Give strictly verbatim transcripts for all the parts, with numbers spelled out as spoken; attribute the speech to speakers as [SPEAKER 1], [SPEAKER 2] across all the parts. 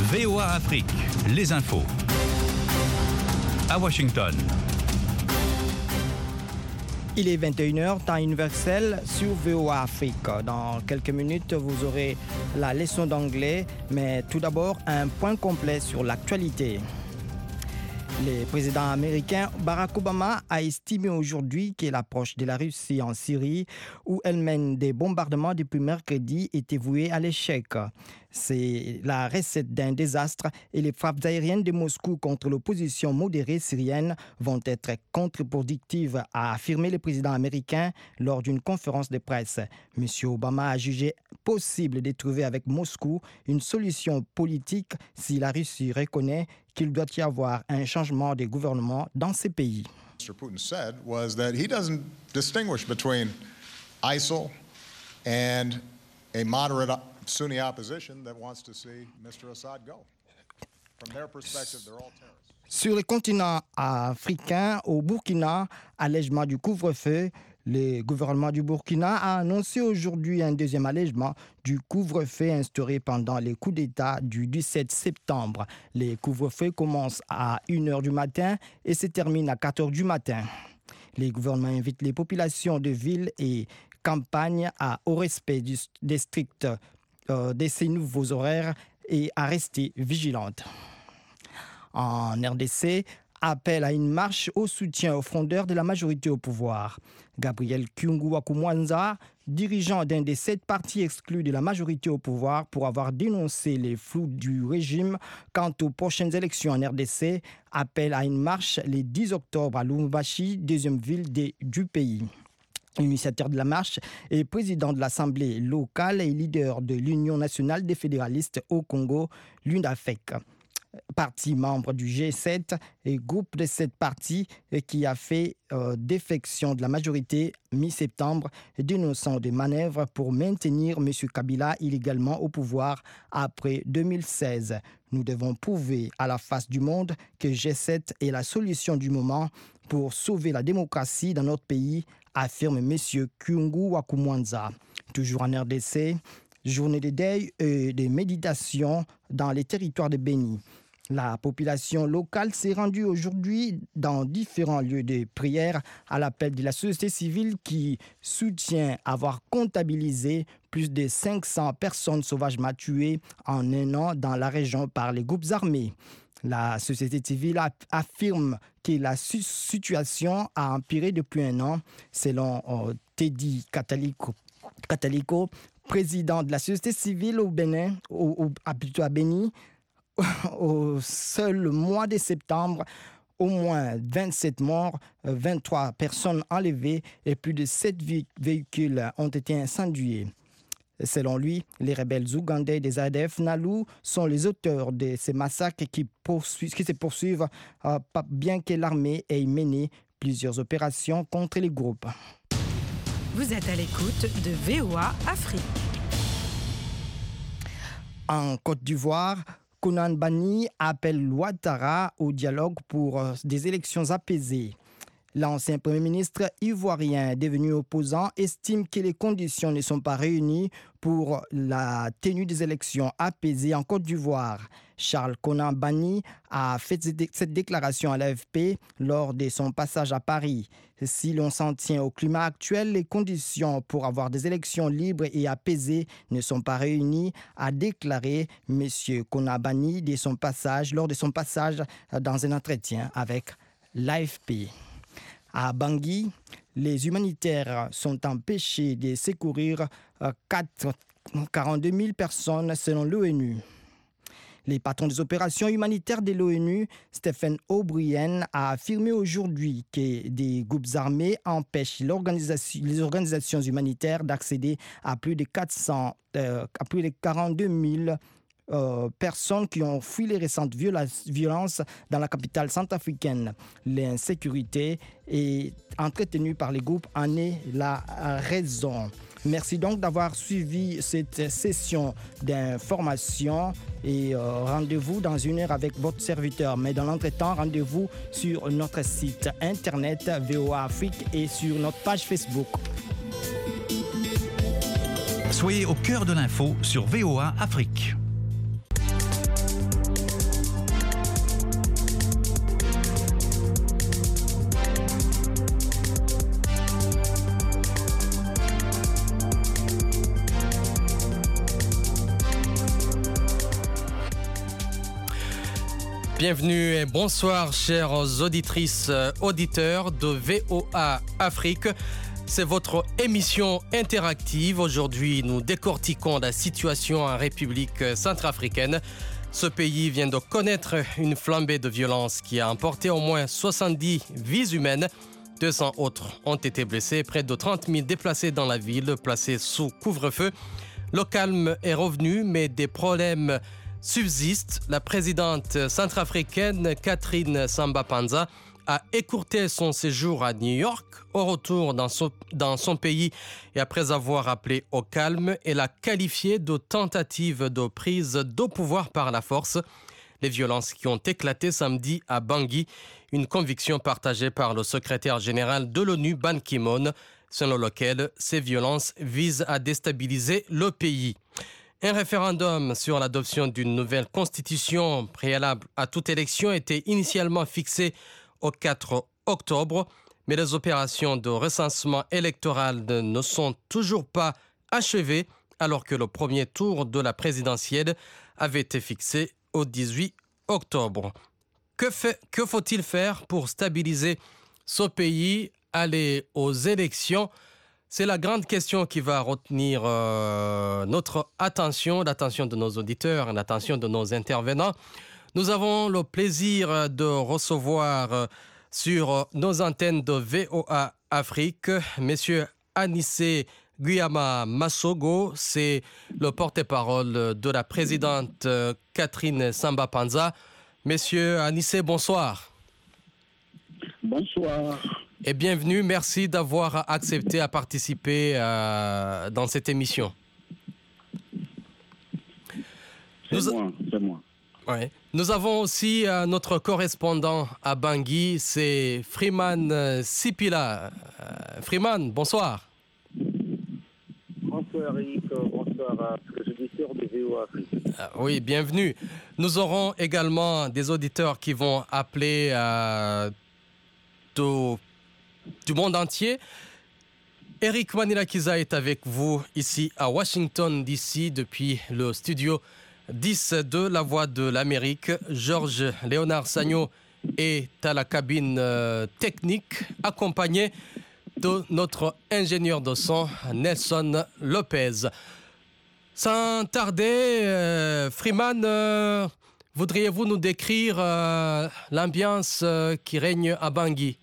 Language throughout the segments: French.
[SPEAKER 1] V O A Afrique, les infos. À Washington.
[SPEAKER 2] Il est vingt et une heures, temps universel sur V O A Afrique. Dans quelques minutes, vous aurez la leçon d'anglais, mais tout d'abord, un point complet sur l'actualité. Le président américain Barack Obama a estimé aujourd'hui que l'approche de la Russie en Syrie, où elle mène des bombardements depuis mercredi, était vouée à l'échec. C'est la recette d'un désastre et les frappes aériennes de Moscou contre l'opposition modérée syrienne vont être contre-productives, a affirmé le président américain lors d'une conférence de presse. M. Obama a jugé possible de trouver avec Moscou une solution politique si la Russie reconnaît qu'il doit y avoir un changement de gouvernement dans ces pays.
[SPEAKER 3] Mister Putin said was that he doesn't distinguish between I S I L and a moderate Sunni opposition that wants to see Mister Assad go. From their perspective, they're all terrorists.
[SPEAKER 2] Sur le continent africain, au Burkina, allègement du couvre-feu, le gouvernement du Burkina a annoncé aujourd'hui un deuxième allègement du couvre-feu instauré pendant les coups d'État du dix-sept septembre. Les couvre-feux commencent à une heure du matin et se terminent à quatre heures du matin. Les gouvernements invitent les populations de villes et campagnes à, au respect du, des stricts euh, de ces nouveaux horaires et à rester vigilantes. En R D C, appel à une marche au soutien aux frondeurs de la majorité au pouvoir. Gabriel Kyungu Wakumwanza, dirigeant d'un des sept partis exclus de la majorité au pouvoir pour avoir dénoncé les flous du régime quant aux prochaines élections en R D C, appelle à une marche le dix octobre à Lubumbashi, deuxième ville de, du pays. L'initiateur de la marche est président de l'Assemblée locale et leader de l'Union nationale des fédéralistes au Congo, l'UNAFEC. Parti membre du G sept et groupe de sept partis qui a fait euh, défection de la majorité mi-septembre, dénonçant des manœuvres pour maintenir M. Kabila illégalement au pouvoir après deux mille seize. Nous devons prouver à la face du monde que G sept est la solution du moment pour sauver la démocratie dans notre pays, affirme M. Kyungu Wakumwanza. Toujours en R D C, journée de deuil et de méditation dans les territoires de Béni. La population locale s'est rendue aujourd'hui dans différents lieux de prière à l'appel de la société civile qui soutient avoir comptabilisé plus de cinq cents personnes sauvagement tuées en un an dans la région par les groupes armés. La société civile affirme que la situation a empiré depuis un an, selon euh, Teddy Catalico, Catalico, président de la société civile au Bénin, au, au, à, plutôt à Béni. Au seul mois de septembre, au moins vingt-sept morts, vingt-trois personnes enlevées et plus de sept véhicules ont été incendiés. Selon lui, les rebelles ougandais des A D F Nalu sont les auteurs de ces massacres qui, poursuivent, qui se poursuivent euh, bien que l'armée ait mené plusieurs opérations contre les groupes.
[SPEAKER 4] Vous êtes à l'écoute de V O A Afrique.
[SPEAKER 2] En Côte d'Ivoire, Konan Banny appelle Ouattara au dialogue pour euh, des élections apaisées. L'ancien Premier ministre ivoirien devenu opposant estime que les conditions ne sont pas réunies pour la tenue des élections apaisées en Côte d'Ivoire. Charles Konan Banny a fait cette déclaration à l'A F P lors de son passage à Paris. Si l'on s'en tient au climat actuel, les conditions pour avoir des élections libres et apaisées ne sont pas réunies, a déclaré M. Konan Banny de son passage, lors de son passage dans un entretien avec l'A F P. À Bangui, les humanitaires sont empêchés de secourir quarante-deux mille personnes selon l'ONU. Le patron des opérations humanitaires de l'ONU, Stephen O'Brien, a affirmé aujourd'hui que des groupes armés empêchent l'organisation, les organisations humanitaires d'accéder à plus de quatre cents, euh, à plus de quarante-deux mille Euh, personnes qui ont fui les récentes violences dans la capitale centrafricaine. L'insécurité est entretenue par les groupes en est la raison. Merci donc d'avoir suivi cette session d'information et euh, rendez-vous dans une heure avec votre serviteur. Mais dans l'entretemps, rendez-vous sur notre site internet V O A Afrique et sur notre page Facebook.
[SPEAKER 1] Soyez au cœur de l'info sur V O A Afrique.
[SPEAKER 5] Bienvenue et bonsoir, chères auditrices, auditeurs de V O A Afrique. C'est votre émission interactive. Aujourd'hui, nous décortiquons la situation en République centrafricaine. Ce pays vient de connaître une flambée de violence qui a emporté au moins soixante-dix vies humaines. deux cents autres ont été blessés, près de trente mille déplacés dans la ville, placés sous couvre-feu. Le calme est revenu, mais des problèmes subsistent. La présidente centrafricaine Catherine Samba-Panza a écourté son séjour à New York. Au retour dans son, dans son pays et après avoir appelé au calme, elle a qualifié de tentative de prise de pouvoir par la force les violences qui ont éclaté samedi à Bangui, une conviction partagée par le secrétaire général de l'ONU, Ban Ki-moon, selon lequel ces violences visent à déstabiliser le pays. Un référendum sur l'adoption d'une nouvelle constitution préalable à toute élection était initialement fixé au quatre octobre, mais les opérations de recensement électoral ne sont toujours pas achevées, alors que le premier tour de la présidentielle avait été fixé au dix-huit octobre. Que, fait, que faut-il faire pour stabiliser ce pays, aller aux élections? C'est la grande question qui va retenir euh, notre attention, l'attention de nos auditeurs, l'attention de nos intervenants. Nous avons le plaisir de recevoir euh, sur nos antennes de V O A Afrique Monsieur Anissé Guillama Massogo, c'est le porte-parole de la présidente euh, Catherine Samba-Panza. Monsieur Anissé, bonsoir.
[SPEAKER 6] Bonsoir.
[SPEAKER 5] Et bienvenue, merci d'avoir accepté à participer euh, dans cette émission.
[SPEAKER 6] C'est Nous... moi, c'est moi.
[SPEAKER 5] Ouais. Nous avons aussi euh, notre correspondant à Bangui, c'est Freeman Sipila. Euh, Freeman, bonsoir.
[SPEAKER 6] Bonsoir Eric, bonsoir à tous les auditeurs de V O A Afrique.
[SPEAKER 5] Euh, oui, bienvenue. Nous aurons également des auditeurs qui vont appeler euh, de... du monde entier. Eric Manilakiza est avec vous ici à Washington D C depuis le studio dix de La Voix de l'Amérique. Georges Léonard Sagno est à la cabine euh, technique, accompagné de notre ingénieur de son, Nelson Lopez. Sans tarder, euh, Freeman, euh, voudriez-vous nous décrire euh, l'ambiance euh, qui règne à Bangui?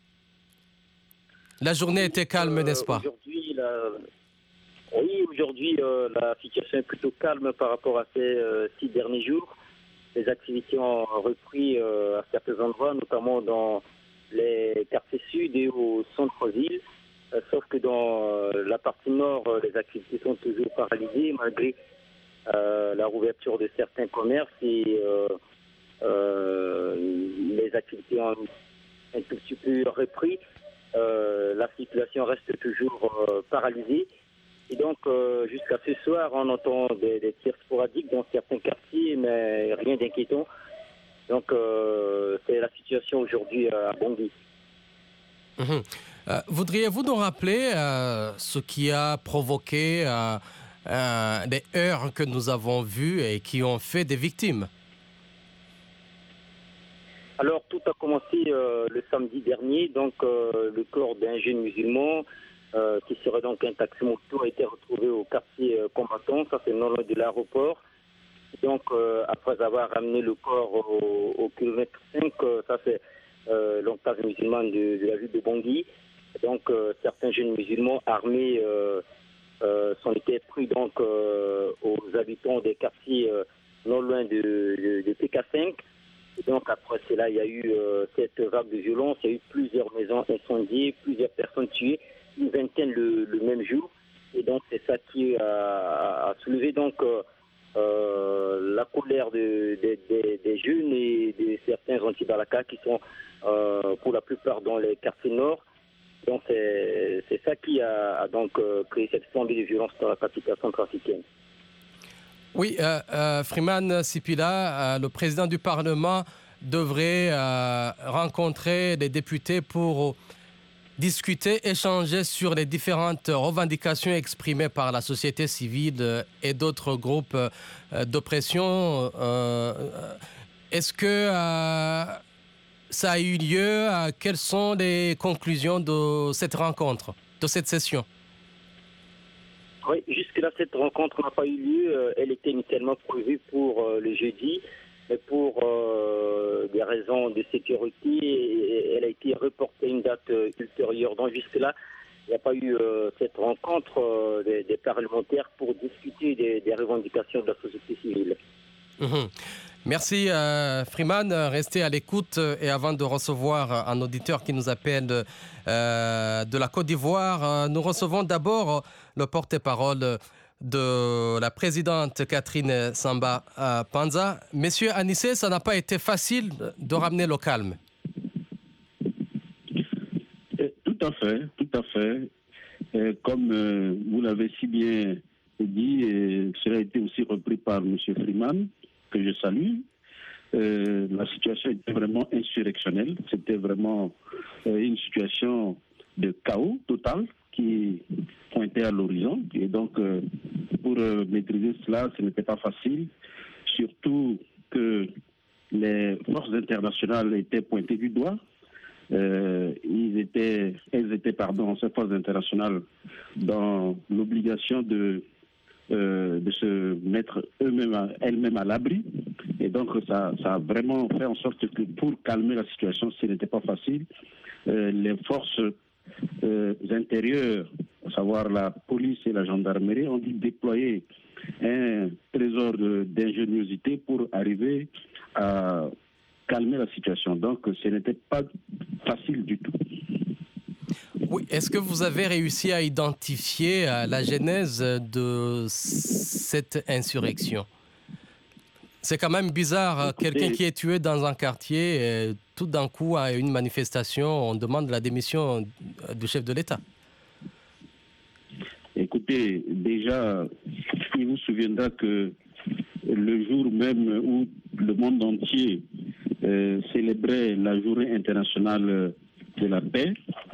[SPEAKER 5] La journée était calme,
[SPEAKER 6] euh,
[SPEAKER 5] n'est-ce pas?
[SPEAKER 6] Aujourd'hui, la... Oui, aujourd'hui, euh, la situation est plutôt calme par rapport à ces euh, six derniers jours. Les activités ont repris euh, à certains endroits, notamment dans les quartiers sud et au centre-ville. Euh, sauf que dans euh, la partie nord, euh, les activités sont toujours paralysées malgré euh, la rouverture de certains commerces et euh, euh, les activités ont un tout petit peu repris. Euh, la situation reste toujours euh, paralysée. Et donc, euh, jusqu'à ce soir, on entend des, des tirs sporadiques dans certains quartiers, mais rien d'inquiétant. Donc, euh, c'est la situation aujourd'hui à Bangui.
[SPEAKER 5] Mmh. Euh, voudriez-vous nous rappeler euh, ce qui a provoqué euh, euh, les heurts que nous avons vus et qui ont fait des victimes?
[SPEAKER 6] Alors, tout a commencé euh, le samedi dernier. Donc, euh, le corps d'un jeune musulman euh, qui serait donc un taxi-moto a été retrouvé au quartier euh, combattant. Ça, c'est non loin de l'aéroport. Donc, euh, après avoir ramené le corps au, au kilomètre cinq, euh, ça, c'est euh, l'enclave musulmane de, de la ville de Bangui. Donc, euh, certains jeunes musulmans armés euh, euh, sont été pris donc, euh, aux habitants des quartiers euh, non loin de, de, de P K cinq. Et donc après cela, il y a eu euh, cette vague de violence, il y a eu plusieurs maisons incendiées, plusieurs personnes tuées, une vingtaine le, le même jour. Et donc c'est ça qui a, a soulevé donc euh, euh, la colère de, de, de, des jeunes et de certains anti-Balaka qui sont euh, pour la plupart dans les quartiers nord. Donc c'est, c'est ça qui a, a donc euh, créé cette flambée de violence dans la capitale centrafricaine.
[SPEAKER 5] Oui, euh, euh, Freeman Sipila, euh, le président du Parlement devrait euh, rencontrer les députés pour discuter, échanger sur les différentes revendications exprimées par la société civile et d'autres groupes d'oppression. Euh, Est-ce que euh, ça a eu lieu? euh, Quelles sont les conclusions de cette rencontre, de cette session?
[SPEAKER 6] Oui, jusque-là, cette rencontre n'a pas eu lieu. Euh, Elle était initialement prévue pour euh, le jeudi, mais pour euh, des raisons de sécurité, elle a été reportée à une date euh, ultérieure. Donc jusque-là, il n'y a pas eu euh, cette rencontre euh, des, des parlementaires pour discuter des, des revendications de la société civile.
[SPEAKER 5] Mhm. Merci euh, Freeman, restez à l'écoute et avant de recevoir un auditeur qui nous appelle euh, de la Côte d'Ivoire, euh, nous recevons d'abord le porte-parole de la présidente Catherine Samba euh, Panza. Monsieur Anissé, ça n'a pas été facile de ramener le calme.
[SPEAKER 7] Tout à fait, tout à fait. Et comme euh, vous l'avez si bien dit, et cela a été aussi repris par M. Freeman, que je salue. Euh, la situation était vraiment insurrectionnelle. C'était vraiment euh, une situation de chaos total qui pointait à l'horizon. Et donc, euh, pour euh, maîtriser cela, ce n'était pas facile. Surtout que les forces internationales étaient pointées du doigt. Euh, ils étaient, elles étaient, pardon, ces forces internationales, dans l'obligation de Euh, de se mettre eux-mêmes, à, elles-mêmes à l'abri. Et donc, ça, ça a vraiment fait en sorte que pour calmer la situation, ce n'était pas facile. Euh, les forces euh, intérieures, à savoir la police et la gendarmerie, ont dû déployer un trésor de, d'ingéniosité pour arriver à calmer la situation. Donc, ce n'était pas facile du tout.
[SPEAKER 5] Oui, est-ce que vous avez réussi à identifier la genèse de cette insurrection? C'est quand même bizarre, quelqu'un qui est tué dans un quartier, et tout d'un coup, à une manifestation, on demande la démission du chef de l'État.
[SPEAKER 7] Écoutez, déjà, il vous souviendra que le jour même où le monde entier euh, célébrait la journée internationale de la paix,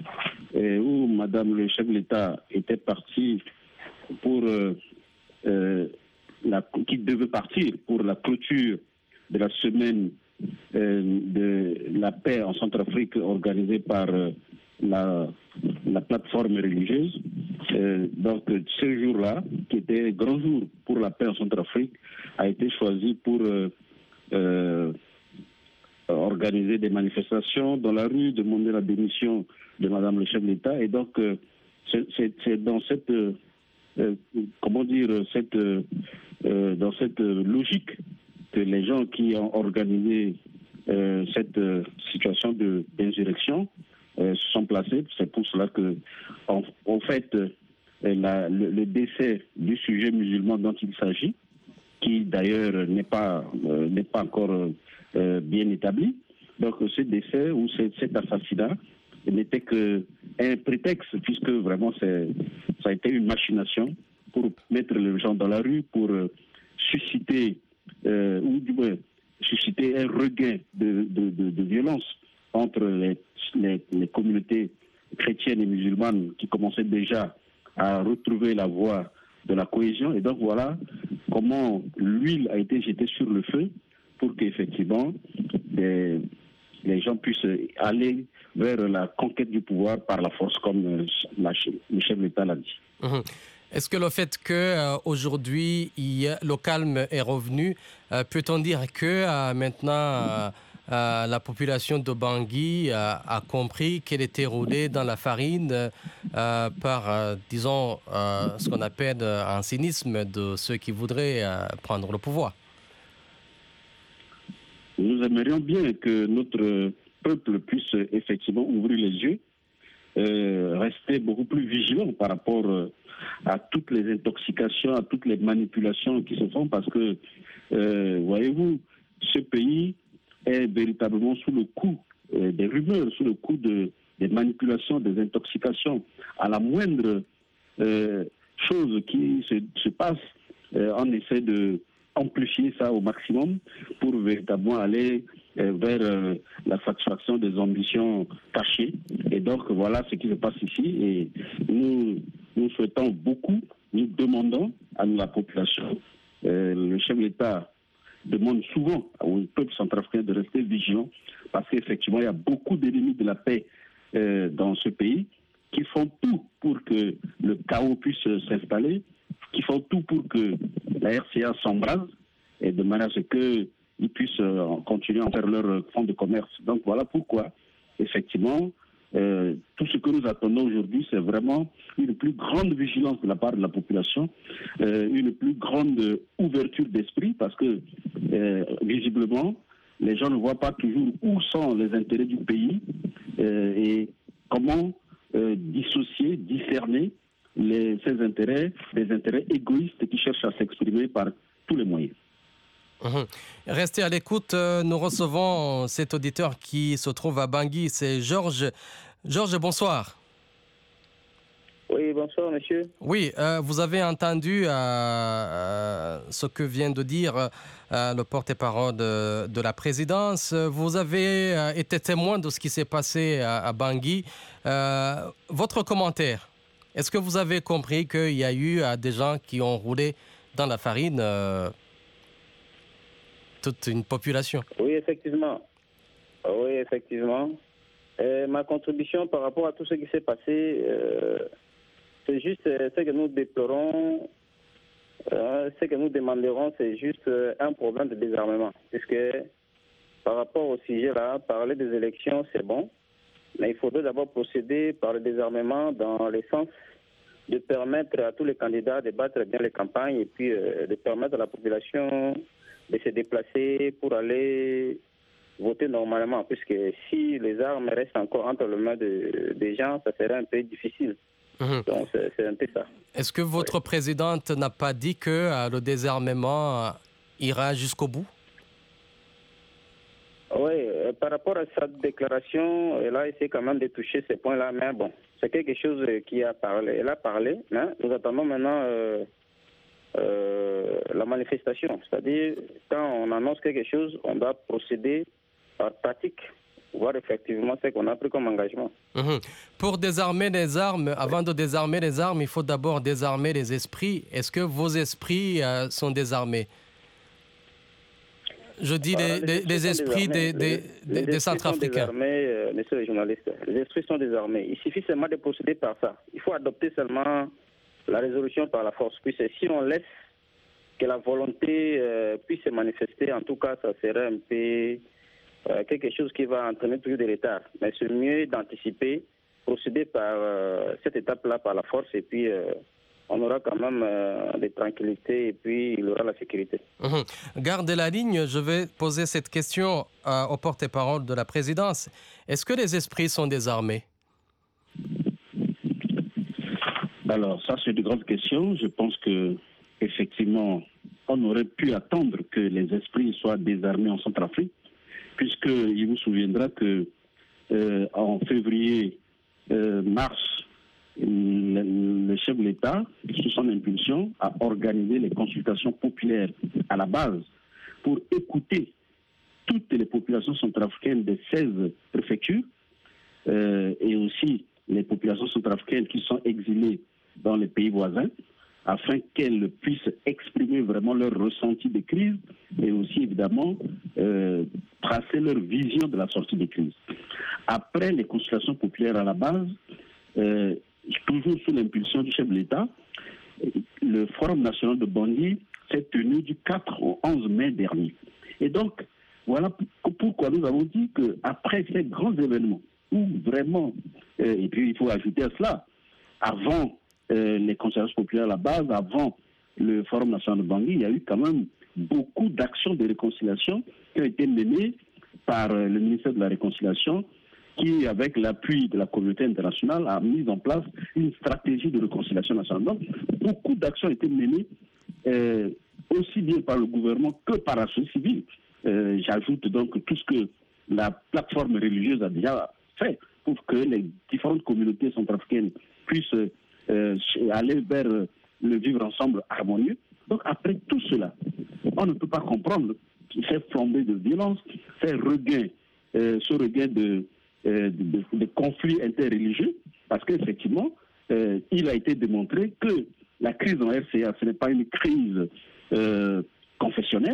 [SPEAKER 7] et où Madame le chef de l'État était partie pour euh, euh, la, qui devait partir pour la clôture de la semaine euh, de la paix en Centrafrique organisée par euh, la, la plateforme religieuse. Euh, donc ce jour-là, qui était un grand jour pour la paix en Centrafrique, a été choisi pour euh, euh, organiser des manifestations dans la rue, demander la démission de Madame le chef de l'État. Et donc, euh, c'est, c'est, c'est dans cette, euh, euh, comment dire, cette, euh, dans cette logique que les gens qui ont organisé euh, cette euh, situation de, d'insurrection euh, se sont placés. C'est pour cela que, en, en fait, euh, la, le, le décès du sujet musulman dont il s'agit, qui d'ailleurs n'est pas, euh, n'est pas encore euh, bien établi. Donc, ce décès ou cet assassinat n'était qu'un prétexte, puisque vraiment c'est, ça a été une machination pour mettre les gens dans la rue, pour euh, susciter, euh, ou du moins, susciter un regain de, de, de, de violence entre les, les, les communautés chrétiennes et musulmanes qui commençaient déjà à retrouver la voie de la cohésion. Et donc voilà comment l'huile a été jetée sur le feu pour qu'effectivement les, les gens puissent aller vers la conquête du pouvoir par la force, comme la, le chef de l'État l'a dit.
[SPEAKER 5] Mmh. Est-ce que le fait qu'aujourd'hui euh, le calme est revenu, euh, peut-on dire que euh, maintenant euh, euh, la population de Bangui euh, a compris qu'elle était roulée dans la farine euh, par, euh, disons, euh, ce qu'on appelle un cynisme de ceux qui voudraient euh, prendre le pouvoir?
[SPEAKER 7] Nous aimerions bien que notre peuple puisse effectivement ouvrir les yeux, euh, rester beaucoup plus vigilant par rapport euh, à toutes les intoxications, à toutes les manipulations qui se font, parce que, euh, voyez-vous, ce pays est véritablement sous le coup euh, des rumeurs, sous le coup de, des manipulations, des intoxications. À la moindre euh, chose qui se, se passe, euh, on essaie de amplifier ça au maximum pour véritablement aller euh, vers euh, la satisfaction des ambitions cachées. Et donc voilà ce qui se passe ici. Et nous, nous souhaitons beaucoup, nous demandons à la population, euh, le chef de l'État demande souvent au peuple centrafricain de rester vigilant parce qu'effectivement, il y a beaucoup d'ennemis de la paix euh, dans ce pays qui font tout pour que le chaos puisse s'installer, qui font tout pour que la R C A s'embrase et de manière à ce qu'ils puissent euh, continuer à faire leur fonds de commerce. Donc voilà pourquoi, effectivement, euh, tout ce que nous attendons aujourd'hui, c'est vraiment une plus grande vigilance de la part de la population, euh, une plus grande ouverture d'esprit, parce que euh, visiblement, les gens ne voient pas toujours où sont les intérêts du pays euh, et comment euh, dissocier, discerner les, ces intérêts, des intérêts égoïstes qui cherchent à s'exprimer par tous les moyens.
[SPEAKER 5] Mmh. Restez à l'écoute, nous recevons cet auditeur qui se trouve à Bangui, c'est Georges. Georges, bonsoir.
[SPEAKER 6] Oui, bonsoir monsieur.
[SPEAKER 5] Oui, euh, vous avez entendu euh, euh, ce que vient de dire euh, le porte-parole de, de la présidence. Vous avez euh, été témoin de ce qui s'est passé à, à Bangui. Euh, votre commentaire, est-ce que vous avez compris qu'il y a eu euh, des gens qui ont roulé dans la farine euh, toute une population?
[SPEAKER 6] Oui, effectivement. Oui, effectivement. Et ma contribution par rapport à tout ce qui s'est passé, euh, c'est juste euh, ce que nous déplorons, euh, ce que nous demanderons, c'est juste euh, un problème de désarmement. Puisque par rapport au sujet-là, parler des élections, c'est bon, mais il faudrait d'abord procéder par le désarmement dans le sens de permettre à tous les candidats de battre bien les campagnes et puis euh, de permettre à la population de se déplacer pour aller voter normalement, puisque si les armes restent encore entre les mains de, des gens, ça serait un peu difficile. Mmh. Donc c'est, c'est un peu ça.
[SPEAKER 5] Est-ce que votre oui. présidente n'a pas dit que euh, le désarmement euh, ira jusqu'au bout?
[SPEAKER 6] Oui, euh, par rapport à sa déclaration, elle a essayé quand même de toucher ces points-là, mais bon, c'est quelque chose qui a parlé. Elle a parlé, mais nous attendons maintenant euh, euh, la manifestation. C'est-à-dire, quand on annonce quelque chose, on doit procéder par pratique, voir effectivement ce qu'on a pris comme engagement.
[SPEAKER 5] Mmh. Pour désarmer les armes, avant de désarmer les armes, il faut d'abord désarmer les esprits. Est-ce que vos esprits euh, sont désarmés? Je dis les, les, les, les esprits des, des, des, des Centrafricains.
[SPEAKER 6] Euh, messieurs les journalistes, les esprits sont désarmés. Il suffit seulement de procéder par ça. Il faut adopter seulement la résolution par la force. Puis si on laisse que la volonté euh, puisse se manifester, en tout cas, ça serait un peu euh, quelque chose qui va entraîner toujours des retards. Mais c'est mieux d'anticiper, procéder par euh, cette étape-là par la force, et puis euh, on aura quand même euh, des tranquillités, et puis il y aura la sécurité.
[SPEAKER 5] Mmh. Gardez la ligne, je vais poser cette question euh, au porte-parole de la présidence. Est-ce que les esprits sont désarmés?
[SPEAKER 7] Alors, ça, c'est de grandes questions. Je pense que effectivement, on aurait pu attendre que les esprits soient désarmés en Centrafrique, puisqu'il vous souviendra que euh, en février, euh, mars, le, le chef de l'État, sous son impulsion, a organisé les consultations populaires à la base pour écouter toutes les populations centrafricaines des seize préfectures euh, et aussi les populations centrafricaines qui sont exilées dans les pays voisins, afin qu'elles puissent exprimer vraiment leur ressenti de crise et aussi évidemment euh, tracer leur vision de la sortie de crise. Après les consultations populaires à la base, euh, toujours sous l'impulsion du chef de l'État, le Forum national de Bangui s'est tenu du quatre au onze mai dernier. Et donc, voilà pourquoi nous avons dit qu'après ces grands événements, où vraiment, euh, et puis il faut ajouter à cela, avant euh, les consultations populaires à la base, avant le Forum national de Bangui, il y a eu quand même beaucoup d'actions de réconciliation qui ont été menées par euh, le ministère de la Réconciliation, qui, avec l'appui de la communauté internationale, a mis en place une stratégie de réconciliation nationale. Donc, beaucoup d'actions ont été menées, euh, aussi bien par le gouvernement que par la société civile. Euh, j'ajoute donc tout ce que la plateforme religieuse a déjà fait pour que les différentes communautés centrafricaines puissent euh, aller vers le vivre ensemble harmonieux. Donc, après tout cela, on ne peut pas comprendre ces flambées de violence, ces regains, euh, ce regain de De, de, de conflits interreligieux, parce qu'effectivement, euh, il a été démontré que la crise en R C A, ce n'est pas une crise euh, confessionnelle,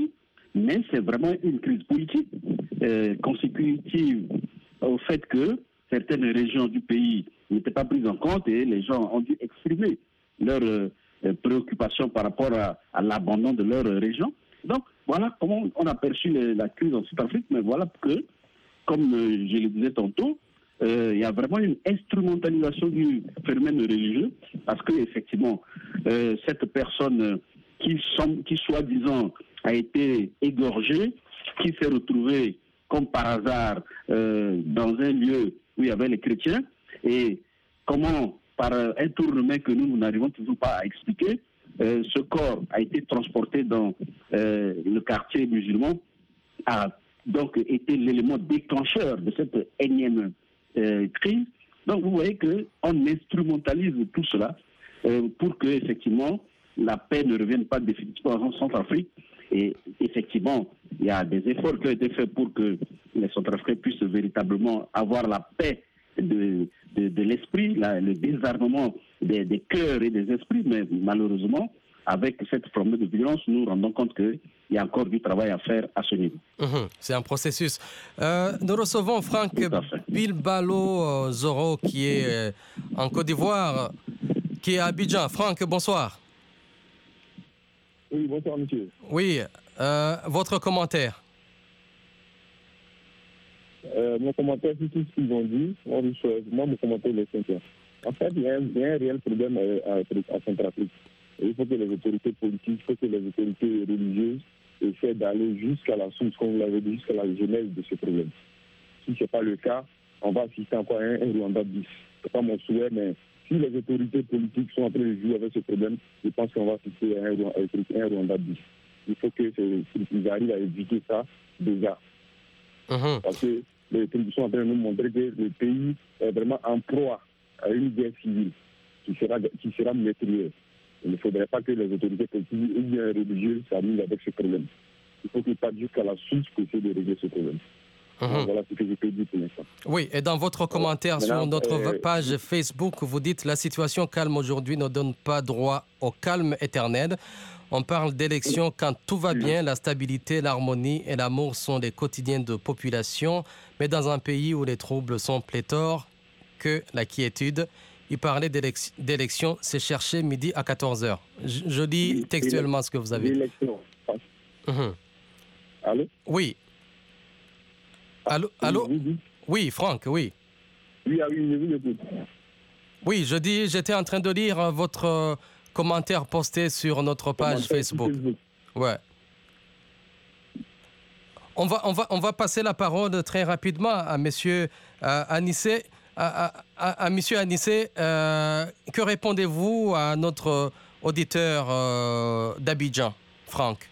[SPEAKER 7] mais c'est vraiment une crise politique euh, consécutive au fait que certaines régions du pays n'étaient pas prises en compte et les gens ont dû exprimer leurs euh, préoccupations par rapport à, à l'abandon de leur région. Donc, voilà comment on a perçu les, la crise en Sud-Afrique, mais voilà que, comme euh, je le disais tantôt, euh, il y a vraiment une instrumentalisation du phénomène religieux, parce qu'effectivement, euh, cette personne qui, semble, qui soi-disant a été égorgée, qui s'est retrouvée comme par hasard euh, dans un lieu où il y avait les chrétiens, et comment, par un tournement que nous, nous n'arrivons toujours pas à expliquer, euh, ce corps a été transporté dans euh, le quartier musulman, a donc été l'élément déclencheur de cette énième euh, crise. Donc vous voyez qu'on instrumentalise tout cela euh, pour que effectivement la paix ne revienne pas définitivement en Centrafrique. Et effectivement, il y a des efforts qui ont été faits pour que les Centrafricains puissent véritablement avoir la paix de, de, de l'esprit, la, le désarmement des, des cœurs et des esprits, mais malheureusement, avec cette forme de violence, nous nous rendons compte qu'il y a encore du travail à faire à ce niveau.
[SPEAKER 5] Mmh, c'est un processus. Euh, nous recevons Franck Bilbalo Zoro, qui est euh, en Côte d'Ivoire, qui est à Abidjan. Franck, bonsoir.
[SPEAKER 8] Oui, bonsoir, monsieur.
[SPEAKER 5] Oui, euh, votre commentaire.
[SPEAKER 8] Euh, mon commentaire, c'est tout ce qu'ils ont dit. Moi, moi mon commentaire est simple. En fait, il y, a un, il y a un réel problème à, à, à Centrafrique. Il faut que les autorités politiques, il faut que les autorités religieuses essaient d'aller jusqu'à la source, comme vous l'avez dit, jusqu'à la genèse de ce problème. Si ce n'est pas le cas, on va assister encore à un, un Rwanda bis. Ce n'est pas mon souhait, mais si les autorités politiques sont en train de jouer avec ce problème, je pense qu'on va assister à un, un Rwanda bis. Il faut qu'ils arrivent à éviter ça déjà. Mmh. Parce que les politiques sont en train de nous montrer que le pays est vraiment en proie à une guerre civile qui sera, qui sera meurtrière. Il ne faudrait pas que les autorités politiques ou bien religieuses s'amusent avec ce problème. Il faut qu'ils partent jusqu'à la source pour essayer de régler ce problème. Mmh. Voilà ce que je peux dire pour l'instant.
[SPEAKER 5] Oui, et dans votre commentaire euh, sur notre euh, page Facebook, vous dites « La situation calme aujourd'hui ne donne pas droit au calme éternel ». On parle d'élections quand tout va bien, la stabilité, l'harmonie et l'amour sont les quotidiens de population. Mais dans un pays où les troubles sont pléthores, que la quiétude. Il parlait d'élection, d'élection, c'est chercher midi à quatorze heures. Je, je lis textuellement ce que vous avez dit. Mmh.
[SPEAKER 8] Allô?
[SPEAKER 5] Oui. Allô? Allô?
[SPEAKER 8] Oui, oui.
[SPEAKER 5] Oui, Franck, oui.
[SPEAKER 8] Oui, oui, oui, oui, oui.
[SPEAKER 5] Oui, je dis, j'étais en train de lire votre commentaire posté sur notre page Facebook. Facebook. Ouais. On va, on va, on va passer la parole très rapidement à Monsieur euh, Anissé. À, à, à, à Monsieur Anissé, euh, que répondez-vous à notre auditeur euh, d'Abidjan, Franck?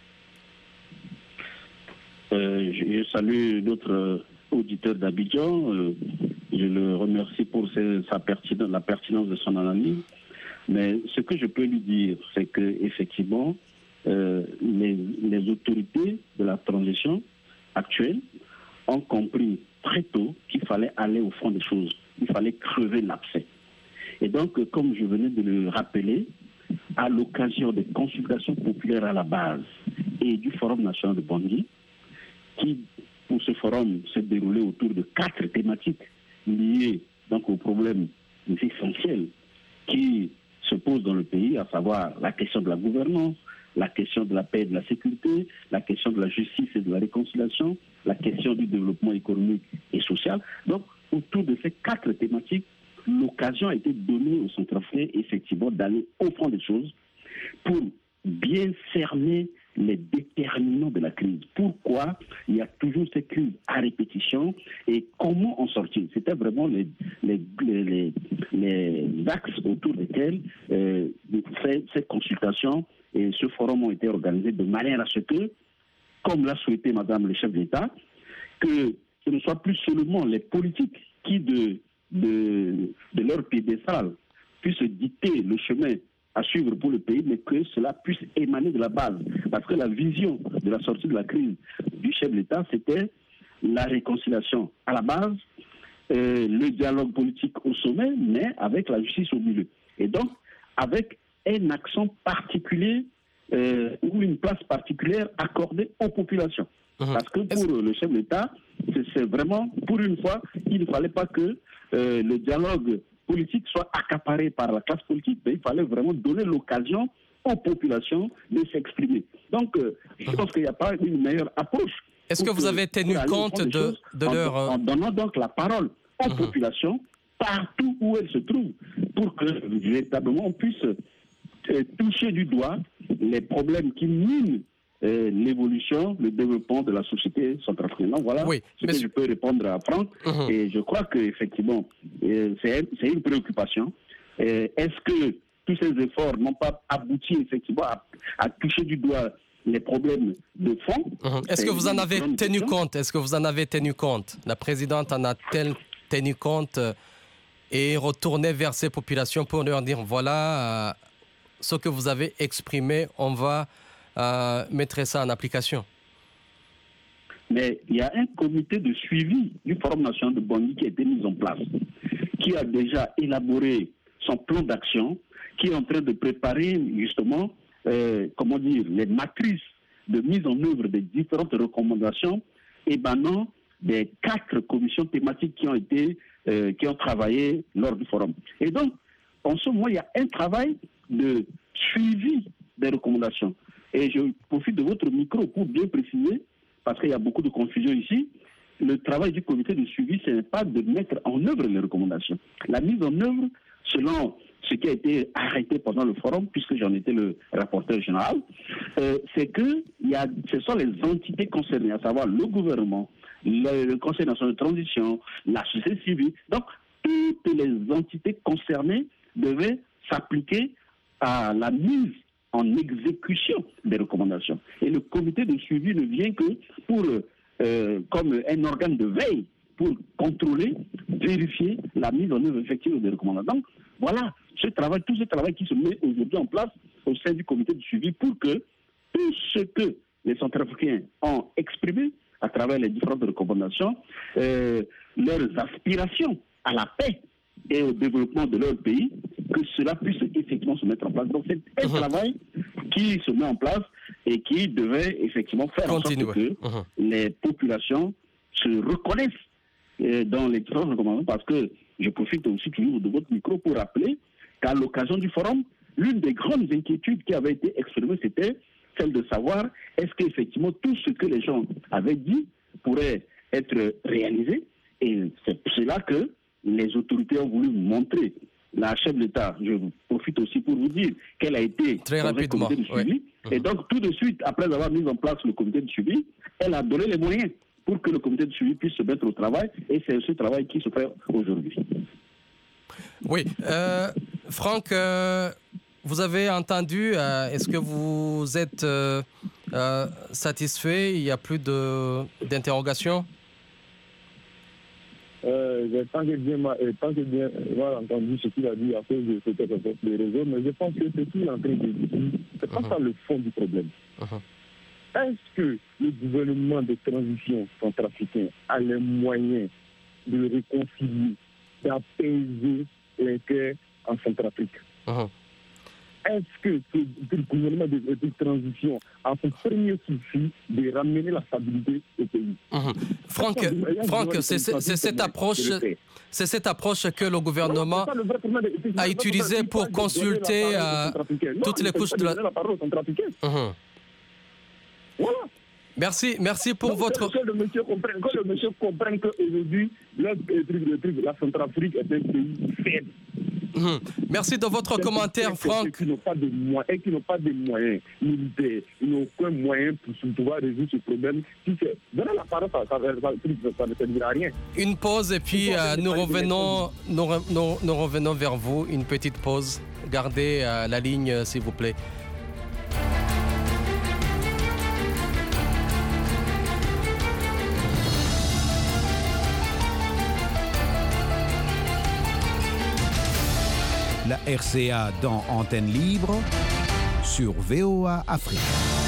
[SPEAKER 7] euh, je, je salue notre auditeur d'Abidjan. Euh, je le remercie pour ses, sa pertinence, la pertinence de son analyse. Mais ce que je peux lui dire, c'est qu'effectivement, euh, les, les autorités de la transition actuelle ont compris très tôt qu'il fallait aller au fond des choses. Il fallait crever l'abcès. Et donc, comme je venais de le rappeler, à l'occasion des consultations populaires à la base et du Forum national de Bangui, qui, pour ce forum, s'est déroulé autour de quatre thématiques liées donc aux problèmes essentiels qui se posent dans le pays, à savoir la question de la gouvernance, la question de la paix et de la sécurité, la question de la justice et de la réconciliation, la question du développement économique et social. Donc, autour de ces quatre thématiques, l'occasion a été donnée aux Centrafricains, effectivement, d'aller au fond des choses pour bien cerner les déterminants de la crise. Pourquoi il y a toujours ces crises à répétition et comment en sortir? C'était vraiment les, les, les, les axes autour desquels euh, ces, ces consultations et ce forum ont été organisés de manière à ce que, comme l'a souhaité Madame le chef d'État, que ce ne soit plus seulement les politiques qui, de, de, de leur piédestal, puissent dicter le chemin à suivre pour le pays, mais que cela puisse émaner de la base. Parce que la vision de la sortie de la crise du chef d'État, c'était la réconciliation à la base, euh, le dialogue politique au sommet, mais avec la justice au milieu. Et donc, avec un accent particulier euh, ou une place particulière accordée aux populations. Mmh. Parce que pour Est-ce... le chef d'État, c'est, c'est vraiment, pour une fois, il ne fallait pas que euh, le dialogue politique soit accaparé par la classe politique, mais il fallait vraiment donner l'occasion aux populations de s'exprimer. Donc, euh, je pense qu'il n'y a pas une meilleure approche.
[SPEAKER 5] Est-ce que vous avez tenu compte de, de
[SPEAKER 7] en,
[SPEAKER 5] leur...
[SPEAKER 7] En donnant donc la parole aux mmh. populations, partout où elles se trouvent, pour que véritablement on puisse euh, toucher du doigt les problèmes qui minent euh, l'évolution, le développement de la société centrafricaine. Donc voilà
[SPEAKER 5] oui,
[SPEAKER 7] ce que
[SPEAKER 5] je...
[SPEAKER 7] je peux répondre à Franck. Mmh. Et je crois qu'effectivement, euh, c'est, c'est une préoccupation. Euh, est-ce que tous ces efforts n'ont pas abouti effectivement à, à toucher du doigt les problèmes de fond?
[SPEAKER 5] Mmh. Est-ce que vous en avez tenu compte? Est-ce que vous en avez tenu compte? La présidente en a-t-elle tenu compte et retourné vers ces populations pour leur dire voilà euh, ce que vous avez exprimé, on va euh, mettre ça en application?
[SPEAKER 7] Mais il y a un comité de suivi du Forum national de Bangui qui a été mis en place, qui a déjà élaboré son plan d'action, qui est en train de préparer justement, euh, comment dire, les matrices de mise en œuvre des différentes recommandations émanant des quatre commissions thématiques qui ont été, euh, qui ont travaillé lors du forum. Et donc, en ce moment, il y a un travail de suivi des recommandations. Et je profite de votre micro pour bien préciser, parce qu'il y a beaucoup de confusion ici, le travail du comité de suivi, ce n'est pas de mettre en œuvre les recommandations. La mise en œuvre, selon ce qui a été arrêté pendant le forum, puisque j'en étais le rapporteur général, euh, c'est que il y a, ce sont les entités concernées, à savoir le gouvernement, le, le Conseil national de transition, la société civile. Donc, toutes les entités concernées devaient s'appliquer à la mise en exécution des recommandations. Et le comité de suivi ne vient que pour, euh, comme un organe de veille, pour contrôler, vérifier la mise en œuvre effective des recommandations. Donc, voilà ce travail, tout ce travail qui se met aujourd'hui en place au sein du comité de suivi pour que tout ce que les Centrafricains ont exprimé à travers les différentes recommandations, euh, leurs aspirations à la paix et au développement de leur pays, que cela puisse effectivement se mettre en place. Donc c'est un uh-huh. travail qui se met en place et qui devait effectivement faire Continue. en sorte que uh-huh. les populations se reconnaissent euh, dans les différentes recommandations, parce que je profite aussi toujours de votre micro pour rappeler qu'à l'occasion du forum, l'une des grandes inquiétudes qui avait été exprimée, c'était celle de savoir est-ce qu'effectivement tout ce que les gens avaient dit pourrait être réalisé. Et c'est pour cela que les autorités ont voulu montrer. La chef d'État, je profite aussi pour vous dire qu'elle a été
[SPEAKER 5] Très
[SPEAKER 7] dans
[SPEAKER 5] rapidement,
[SPEAKER 7] un comité de suivi.
[SPEAKER 5] Oui.
[SPEAKER 7] Et donc tout de suite, après avoir mis en place le comité de suivi, elle a donné les moyens pour que le comité de suivi puisse se mettre au travail. Et c'est ce travail qui se fait aujourd'hui.
[SPEAKER 5] Oui. Euh, Franck, euh, vous avez entendu, euh, est-ce que vous êtes euh, euh, satisfait? Il n'y a plus de, d'interrogations?
[SPEAKER 8] Euh, j'ai tant que bien, tant que bien mal entendu ce qu'il a dit à cause de peut-être les réseaux, mais je pense que ce qu'il est en train de dire, c'est pas uh-huh. ça le fond du problème. Uh-huh. Est-ce que le gouvernement de transition centrafricain a les moyens de réconcilier, d'apaiser les guerres en Centrafrique? Uh-huh. Est-ce que le gouvernement de, de transition a son premier souci de ramener la stabilité au pays? Mmh.
[SPEAKER 5] Franck, Franck c'est, c'est, c'est, cette approche, c'est cette approche que le gouvernement a utilisée pour consulter euh, toutes les couches de la... Mmh. Voilà. Merci, merci pour
[SPEAKER 8] Donc,
[SPEAKER 5] votre...
[SPEAKER 8] Que le monsieur comprenne, que le monsieur comprenne qu'aujourd'hui, le truc, le truc, la Centrafrique est un pays faible.
[SPEAKER 5] Mmh. Merci de votre c'est commentaire, Franck.
[SPEAKER 8] Qui n'ont pas de moyens, et qui n'ont pas de moyens militaires, ils n'ont aucun moyen pour pouvoir résoudre ce problème. Si c'est donner la parole, ça, ça, ça, ça ne servira à rien.
[SPEAKER 5] Une pause et puis euh, nous revenons, nous, nous, nous revenons vers vous. Une petite pause. Gardez euh, la ligne, s'il vous plaît.
[SPEAKER 1] La R C A dans Antenne Libre sur V O A Afrique.